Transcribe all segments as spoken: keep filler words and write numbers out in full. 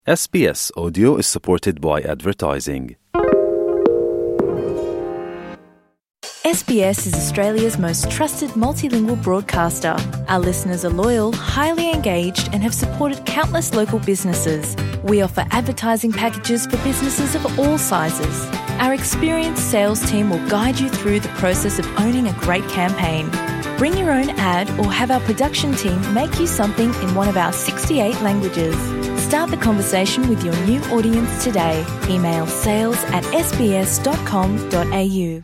S B S Audio is supported by advertising. S B S is Australia's most trusted multilingual broadcaster. Our listeners are loyal, highly engaged, and have supported countless local businesses. We offer advertising packages for businesses of all sizes. Our experienced sales team will guide you through the process of owning a great campaign. Bring your own ad or have our production team make you something in one of our sixty-eight languages. Start the conversation with your new audience today. Email sales at s b s dot com dot a u.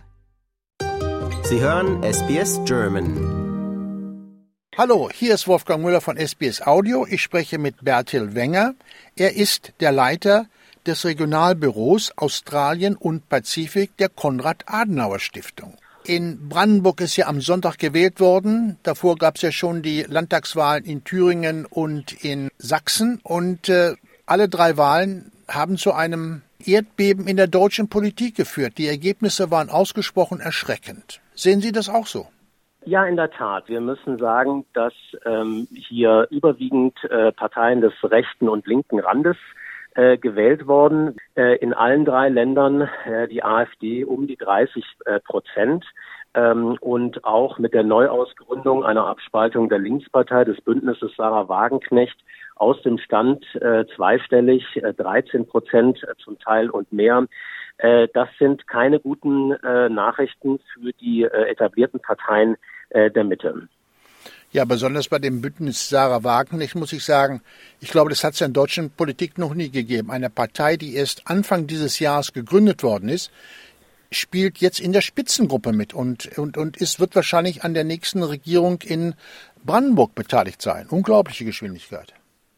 Sie hören S B S German. Hallo, hier ist Wolfgang Müller von S B S Audio. Ich spreche mit Bertil Wenger. Er ist der Leiter des Regionalbüros Australien und Pazifik der Konrad-Adenauer-Stiftung. In Brandenburg ist ja am Sonntag gewählt worden. Davor gab es ja schon die Landtagswahlen in Thüringen und in Sachsen. Und äh, alle drei Wahlen haben zu einem Erdbeben in der deutschen Politik geführt. Die Ergebnisse waren ausgesprochen erschreckend. Sehen Sie das auch so? Ja, in der Tat. Wir müssen sagen, dass ähm, hier überwiegend äh, Parteien des rechten und linken Randes äh, gewählt worden. Äh, in allen drei Ländern äh, die AfD um die dreißig äh, Prozent. Ähm, und auch mit der Neuausgründung einer Abspaltung der Linkspartei des Bündnisses Sarah Wagenknecht aus dem Stand äh, zweistellig, äh, dreizehn Prozent äh, zum Teil und mehr. Äh, das sind keine guten äh, Nachrichten für die äh, etablierten Parteien äh, der Mitte. Ja, besonders bei dem Bündnis Sarah Wagenknecht muss ich sagen, ich glaube, das hat es ja in der deutschen Politik noch nie gegeben. Eine Partei, die erst Anfang dieses Jahres gegründet worden ist, spielt jetzt in der Spitzengruppe mit und, und, und ist, wird wahrscheinlich an der nächsten Regierung in Brandenburg beteiligt sein. Unglaubliche Geschwindigkeit.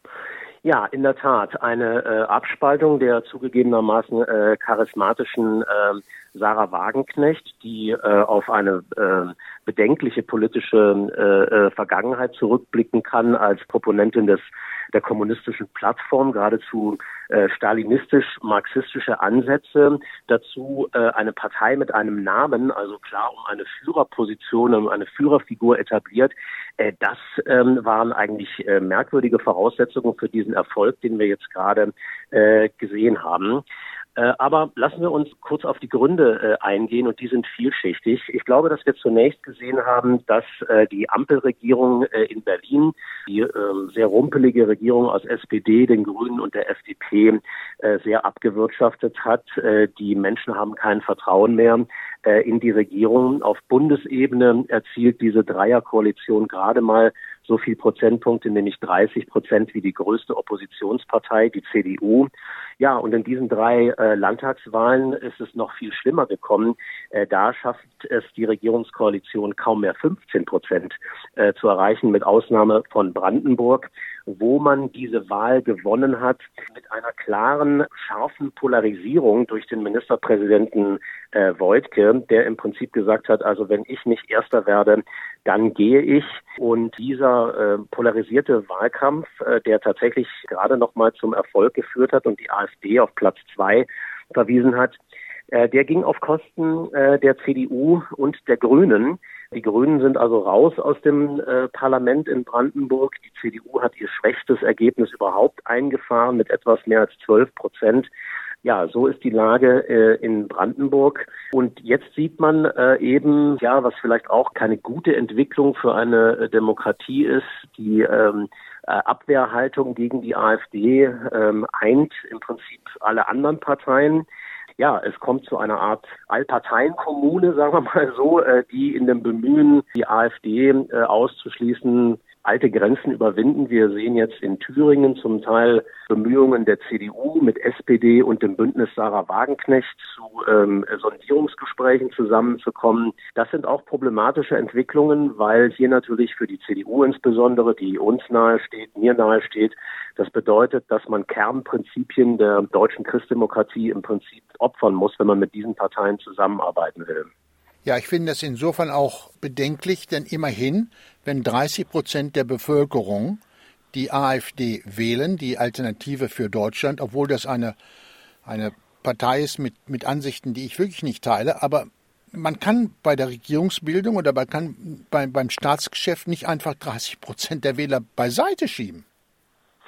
Ja, in der Tat. Eine äh, Abspaltung der zugegebenermaßen äh, charismatischen äh, Sarah Wagenknecht, die äh, auf eine äh, bedenkliche politische äh, äh, Vergangenheit zurückblicken kann als Proponentin des der kommunistischen Plattform, geradezu äh, stalinistisch-marxistische Ansätze. Dazu äh, eine Partei mit einem Namen, also klar um eine Führerposition, um eine Führerfigur etabliert. Äh, das ähm, waren eigentlich äh, merkwürdige Voraussetzungen für diesen Erfolg, den wir jetzt gerade äh, gesehen haben. Äh, aber lassen wir uns kurz auf die Gründe äh, eingehen, und die sind vielschichtig. Ich glaube, dass wir zunächst gesehen haben, dass äh, die Ampelregierung äh, in Berlin, die äh, sehr rumpelige Regierung aus S P D, den Grünen und der F D P äh, sehr abgewirtschaftet hat. Äh, die Menschen haben kein Vertrauen mehr äh, in die Regierung. Auf Bundesebene erzielt diese Dreierkoalition gerade mal so viel Prozentpunkte, nämlich dreißig Prozent wie die größte Oppositionspartei, die C D U. Ja, und in diesen drei äh, Landtagswahlen ist es noch viel schlimmer gekommen. Äh, da schafft es die Regierungskoalition kaum mehr fünfzehn Prozent äh, zu erreichen, mit Ausnahme von Brandenburg, wo man diese Wahl gewonnen hat mit einer klaren, scharfen Polarisierung durch den Ministerpräsidenten äh, Woidke, der im Prinzip gesagt hat, also wenn ich nicht Erster werde, dann gehe ich. Und dieser äh, polarisierte Wahlkampf, äh, der tatsächlich gerade noch mal zum Erfolg geführt hat und die AfD auf Platz zwei verwiesen hat, äh, der ging auf Kosten äh, der C D U und der Grünen. Die Grünen sind also raus aus dem äh, Parlament in Brandenburg. Die C D U hat ihr schwächstes Ergebnis überhaupt eingefahren mit etwas mehr als zwölf Prozent. Ja, so ist die Lage äh, in Brandenburg. Und jetzt sieht man äh, eben, ja, was vielleicht auch keine gute Entwicklung für eine äh, Demokratie ist, die ähm, äh, Abwehrhaltung gegen die AfD ähm, eint im Prinzip alle anderen Parteien. Ja, es kommt zu einer Art Allparteienkommune, sagen wir mal so, äh, die in dem Bemühen, die AfD äh, auszuschließen, alte Grenzen überwinden. Wir sehen jetzt in Thüringen zum Teil Bemühungen der C D U mit S P D und dem Bündnis Sarah Wagenknecht zu ähm, Sondierungsgesprächen zusammenzukommen. Das sind auch problematische Entwicklungen, weil hier natürlich für die C D U insbesondere, die uns nahe steht, mir nahe steht, das bedeutet, dass man Kernprinzipien der deutschen Christdemokratie im Prinzip opfern muss, wenn man mit diesen Parteien zusammenarbeiten will. Ja, ich finde das insofern auch bedenklich, denn immerhin, wenn dreißig Prozent der Bevölkerung die AfD wählen, die Alternative für Deutschland, obwohl das eine, eine Partei ist mit, mit Ansichten, die ich wirklich nicht teile, aber man kann bei der Regierungsbildung oder man kann bei, beim Staatsgeschäft nicht einfach dreißig Prozent der Wähler beiseite schieben.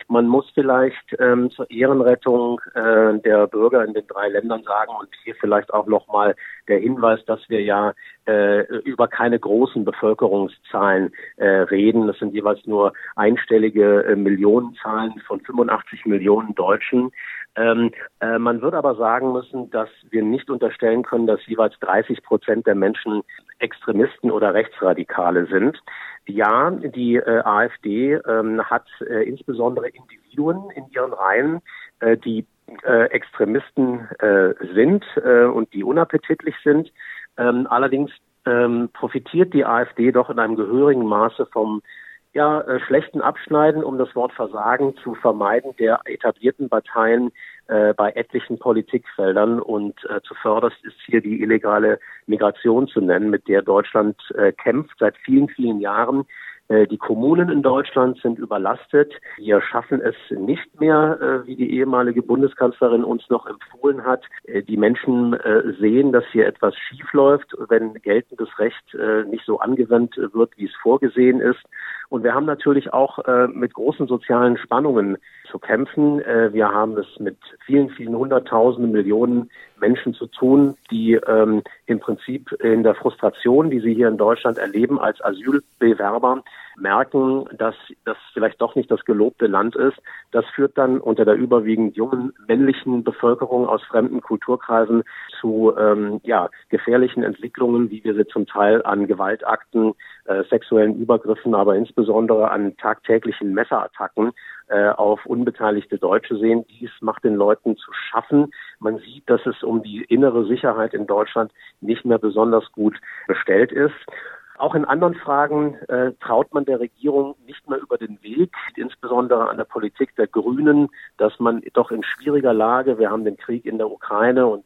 Man muss vielleicht ähm, zur Ehrenrettung äh, der Bürger in den drei Ländern sagen und hier vielleicht auch nochmal der Hinweis, dass wir ja äh, über keine großen Bevölkerungszahlen äh, reden. Das sind jeweils nur einstellige äh, Millionenzahlen von fünfundachtzig Millionen Deutschen. Ähm, äh, man wird aber sagen müssen, dass wir nicht unterstellen können, dass jeweils dreißig Prozent der Menschen Extremisten oder Rechtsradikale sind. Ja, die äh, AfD ähm, hat äh, insbesondere Individuen in ihren Reihen, äh, die äh, Extremisten äh, sind äh, und die unappetitlich sind. Ähm, allerdings ähm, profitiert die AfD doch in einem gehörigen Maße vom ja, äh, schlechten Abschneiden, um das Wort Versagen zu vermeiden, der etablierten Parteien äh, bei etlichen Politikfeldern. Und äh, zuvörderst ist hier die illegale Migration zu nennen, mit der Deutschland äh, kämpft seit vielen, vielen Jahren. Äh, die Kommunen in Deutschland sind überlastet. Wir schaffen es nicht mehr, äh, wie die ehemalige Bundeskanzlerin uns noch empfohlen hat. Äh, die Menschen äh, sehen, dass hier etwas schiefläuft, wenn geltendes Recht äh, nicht so angewandt wird, wie es vorgesehen ist. Und wir haben natürlich auch äh, mit großen sozialen Spannungen zu kämpfen. Äh, wir haben es mit vielen, vielen Hunderttausenden, Millionen Menschen zu tun, die ähm, im Prinzip in der Frustration, die sie hier in Deutschland erleben als Asylbewerber, merken, dass das vielleicht doch nicht das gelobte Land ist. Das führt dann unter der überwiegend jungen männlichen Bevölkerung aus fremden Kulturkreisen zu ähm, ja, gefährlichen Entwicklungen, wie wir sie zum Teil an Gewaltakten, äh, sexuellen Übergriffen, aber insbesondere an tagtäglichen Messerattacken äh, auf unbeteiligte Deutsche sehen. Dies macht den Leuten zu schaffen. Man sieht, dass es um die innere Sicherheit in Deutschland nicht mehr besonders gut bestellt ist. Auch in anderen Fragen äh, traut man der Regierung nicht mehr über den Weg, insbesondere an der Politik der Grünen, dass man doch in schwieriger Lage, wir haben den Krieg in der Ukraine und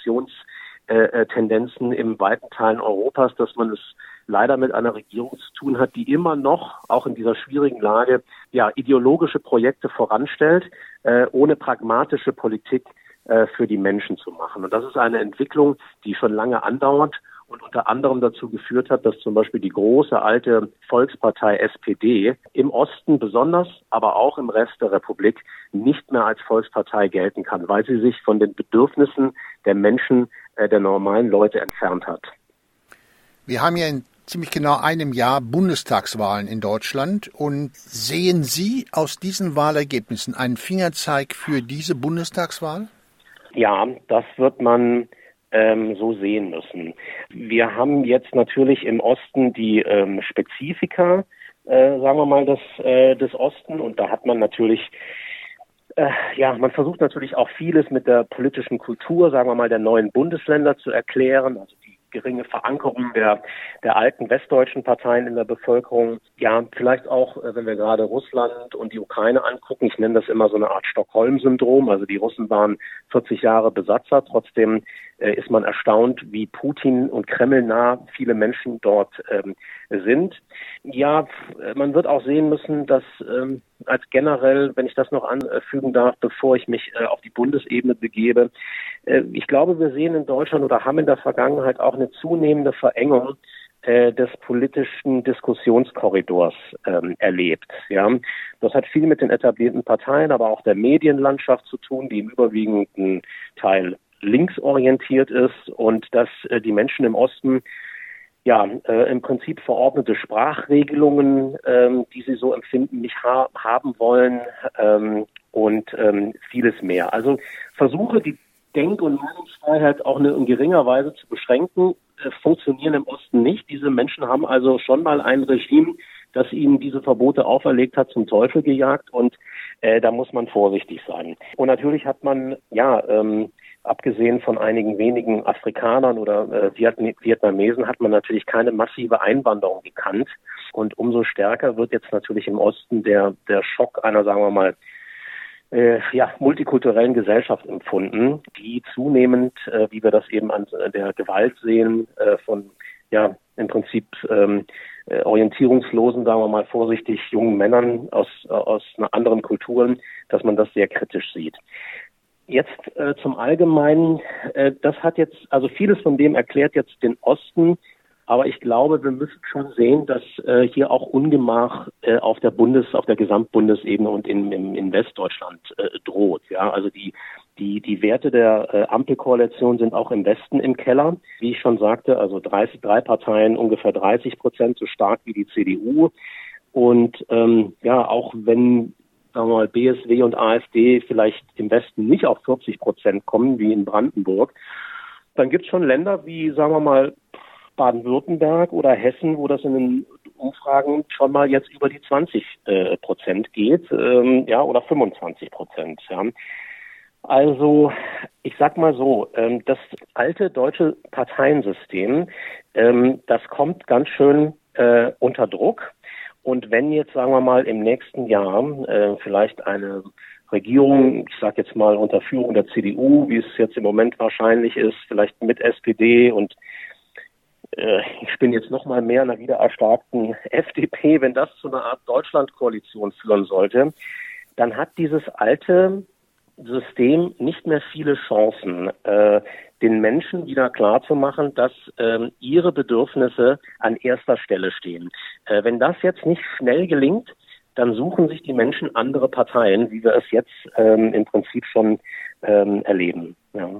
Rezessionstendenzen im weiten Teilen Europas, dass man es leider mit einer Regierung zu tun hat, die immer noch, auch in dieser schwierigen Lage, ja, ideologische Projekte voranstellt, äh, ohne pragmatische Politik äh, für die Menschen zu machen. Und das ist eine Entwicklung, die schon lange andauert und unter anderem dazu geführt hat, dass zum Beispiel die große alte Volkspartei S P D im Osten besonders, aber auch im Rest der Republik nicht mehr als Volkspartei gelten kann, weil sie sich von den Bedürfnissen der Menschen, äh, der normalen Leute entfernt hat. Wir haben ja in ziemlich genau einem Jahr Bundestagswahlen in Deutschland. Und sehen Sie aus diesen Wahlergebnissen einen Fingerzeig für diese Bundestagswahl? Ja, das wird man ähm, so sehen müssen. Wir haben jetzt natürlich im Osten die ähm, Spezifika, äh, sagen wir mal, des, äh, des Osten. Und da hat man natürlich, äh, ja, man versucht natürlich auch vieles mit der politischen Kultur, sagen wir mal, der neuen Bundesländer zu erklären. Also die geringe Verankerung der, der alten westdeutschen Parteien in der Bevölkerung. Ja, vielleicht auch, wenn wir gerade Russland und die Ukraine angucken, ich nenne das immer so eine Art Stockholm-Syndrom. Also die Russen waren vierzig Jahre Besatzer, trotzdem äh, ist man erstaunt, wie Putin und Kreml nah viele Menschen dort ähm, sind. Ja, man wird auch sehen müssen, dass ähm, als generell, wenn ich das noch anfügen darf, bevor ich mich äh, auf die Bundesebene begebe, äh, ich glaube, wir sehen in Deutschland oder haben in der Vergangenheit auch eine zunehmende Verengung äh, des politischen Diskussionskorridors ähm, erlebt. Ja, das hat viel mit den etablierten Parteien, aber auch der Medienlandschaft zu tun, die im überwiegenden Teil linksorientiert ist und dass äh, die Menschen im Osten ja, äh, im Prinzip verordnete Sprachregelungen, ähm, die sie so empfinden, nicht ha- haben wollen ähm, und ähm, vieles mehr. Also Versuche, die Denk- und Meinungsfreiheit auch in geringer Weise zu beschränken, äh, funktionieren im Osten nicht. Diese Menschen haben also schon mal ein Regime, das ihnen diese Verbote auferlegt hat, zum Teufel gejagt und äh, da muss man vorsichtig sein. Und natürlich hat man, ja, ähm, abgesehen von einigen wenigen Afrikanern oder äh, Vietnamesen hat man natürlich keine massive Einwanderung gekannt. Und umso stärker wird jetzt natürlich im Osten der der Schock einer, sagen wir mal, äh, ja, multikulturellen Gesellschaft empfunden, die zunehmend, äh, wie wir das eben an der Gewalt sehen, äh, von ja im Prinzip ähm, äh, orientierungslosen, sagen wir mal vorsichtig, jungen Männern aus aus einer anderen Kulturen, dass man das sehr kritisch sieht. Jetzt äh, zum Allgemeinen, äh, das hat jetzt, also vieles von dem erklärt jetzt den Osten Aber ich glaube, wir müssen schon sehen, dass äh, hier auch Ungemach äh, auf der Bundes-, auf der Gesamtbundesebene und in, in, in Westdeutschland äh, droht. Ja, also die Die, die Werte der äh, Ampelkoalition sind auch im Westen im Keller. Wie ich schon sagte, also dreißig, drei Parteien ungefähr dreißig Prozent, so stark wie die C D U. Und ähm, ja, auch wenn, sagen wir mal, B S W und AfD vielleicht im Westen nicht auf vierzig Prozent kommen, wie in Brandenburg, dann gibt es schon Länder wie, sagen wir mal, Baden-Württemberg oder Hessen, wo das in den Umfragen schon mal jetzt über die zwanzig Prozent geht, ähm, ja, oder fünfundzwanzig Prozent, ja. Also, ich sag mal so, das alte deutsche Parteiensystem, das kommt ganz schön äh, unter Druck. Und wenn jetzt, sagen wir mal, im nächsten Jahr äh, vielleicht eine Regierung, ich sage jetzt mal unter Führung der C D U, wie es jetzt im Moment wahrscheinlich ist, vielleicht mit S P D und äh, ich bin jetzt noch mal mehr einer wieder erstarkten F D P, wenn das zu einer Art Deutschlandkoalition führen sollte, dann hat dieses alte System nicht mehr viele Chancen, äh, den Menschen wieder klarzumachen, dass ähm, ihre Bedürfnisse an erster Stelle stehen. Äh, wenn das jetzt nicht schnell gelingt, dann suchen sich die Menschen andere Parteien, wie wir es jetzt ähm, im Prinzip schon ähm, erleben. Ja.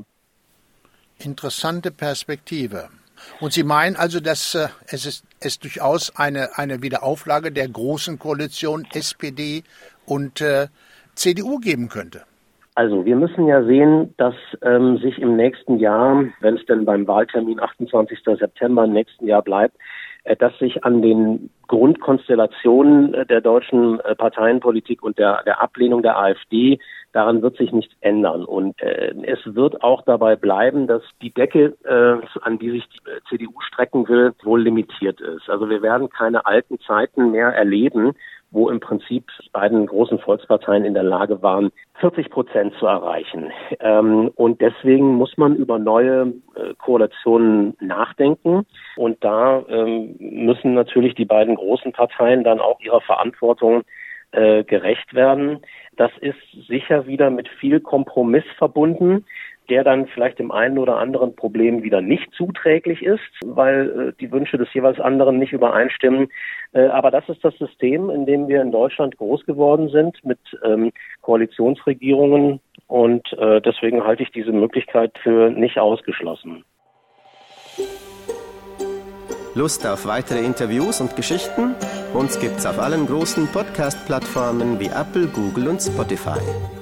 Interessante Perspektive. Und Sie meinen also, dass äh, es ist, es durchaus eine, eine Wiederauflage der großen Koalition S P D und äh, C D U geben könnte? Also wir müssen ja sehen, dass ähm, sich im nächsten Jahr, wenn es denn beim Wahltermin achtundzwanzigsten September im nächsten Jahr bleibt, äh, dass sich an den Grundkonstellationen äh, der deutschen äh, Parteienpolitik und der, der Ablehnung der AfD, daran wird sich nichts ändern. Und äh, es wird auch dabei bleiben, dass die Decke, äh, an die sich die C D U strecken will, wohl limitiert ist. Also wir werden keine alten Zeiten mehr erleben, wo im Prinzip die beiden großen Volksparteien in der Lage waren, vierzig Prozent zu erreichen. Ähm, und deswegen muss man über neue äh, Koalitionen nachdenken. Und da ähm, müssen natürlich die beiden großen Parteien dann auch ihrer Verantwortung äh, gerecht werden. Das ist sicher wieder mit viel Kompromiss verbunden, der dann vielleicht dem einen oder anderen Problem wieder nicht zuträglich ist, weil äh, die Wünsche des jeweils anderen nicht übereinstimmen. Äh, aber das ist das System, in dem wir in Deutschland groß geworden sind, mit ähm, Koalitionsregierungen. Und äh, deswegen halte ich diese Möglichkeit für nicht ausgeschlossen. Lust auf weitere Interviews und Geschichten? Uns gibt's auf allen großen Podcast-Plattformen wie Apple, Google und Spotify.